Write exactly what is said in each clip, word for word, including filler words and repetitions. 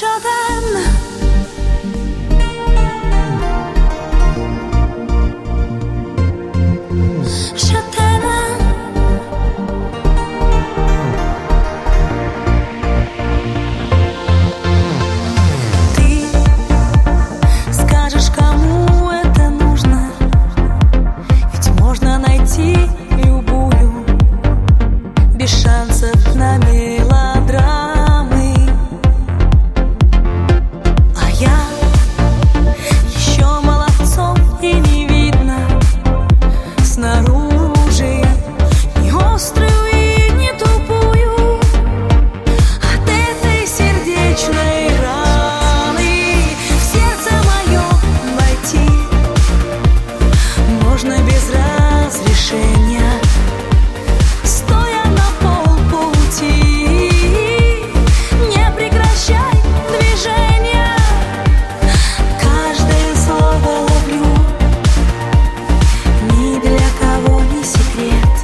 Je t'aime. Je t'aime. Ты скажешь, кому это нужно, ведь можно найти любую без шансов на мелодрамы. А я еще молодцом и не видно снаружи, не острую и не тупую от этой сердечной раны. В сердце мое войти можно без разрешения, стоя на полпути. Не прекращай движения, каждое слово ловлю, ни для кого не секрет.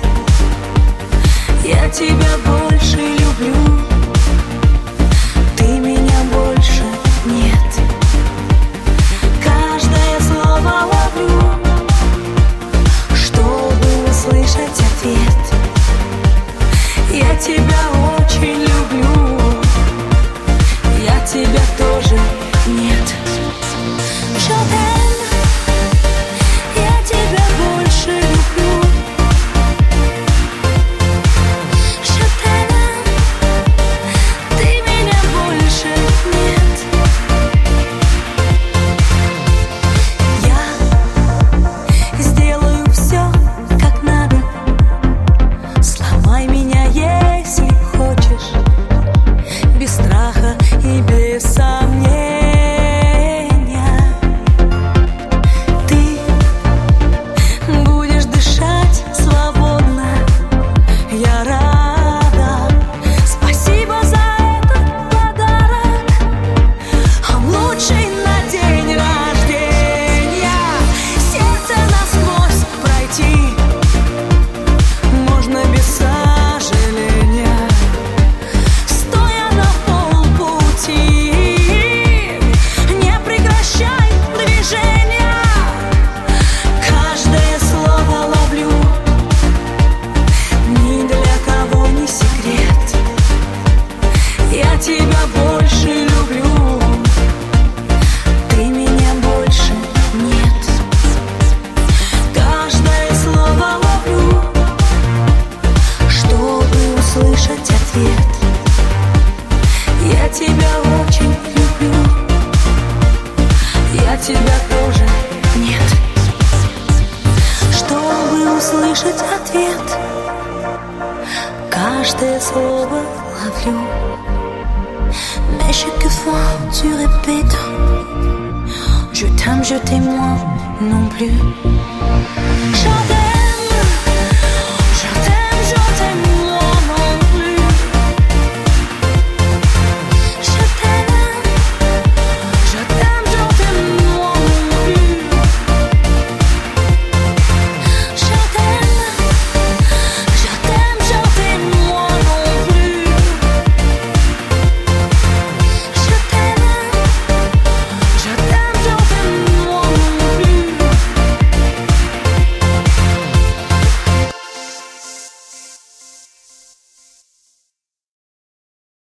Я тебя больше люблю, ты меня больше нет. Каждое слово ловлю, чтобы услышать ответ. Я тебя очень люблю, я тебя тоже нет. Je t'aime, я тебя больше люблю. Je t'aime, ты меня больше нет. Я сделаю все, как надо. Сломай меня, если хочешь, без страха и без сомнения. Ты будешь дышать свободно, я рада. Спасибо за этот подарок, он лучший на день рождения. Сердце насквозь пройти можно без сожаления, стоя на полпути. Не прекращай движения, каждое слово ловлю, ни для кого не секрет. Я тебя больше люблю, ты меня больше нет. Каждое слово ловлю, чтобы услышать ответ. Я тебя очень люблю, я тебя тоже нет. Чтобы услышать ответ, каждое слово ловлю. Mais chaque fois tu répètes, je t'aime, je t'aime moi non plus. Je t'aime.